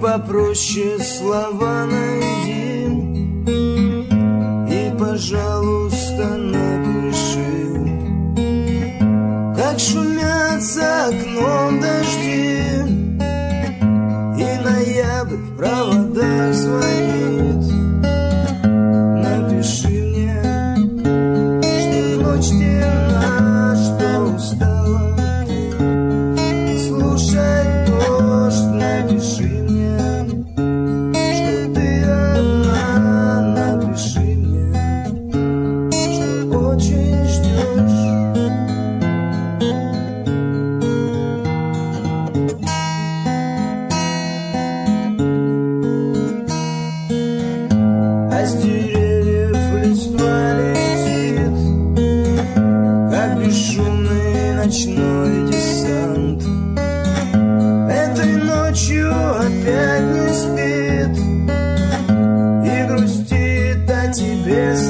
попроще слова найди и, пожалуйста, напиши, как шумят за окном дожди, и ноябрь в проводах звонит. Напиши мне, что ночь темна, что устала слушать дождь. Напиши мне, что ты одна. Напиши мне, что очень ждешь. А с деревьев листва летит, как бесшумный ночной десант. Этой ночью опять не спит и грустит о тебе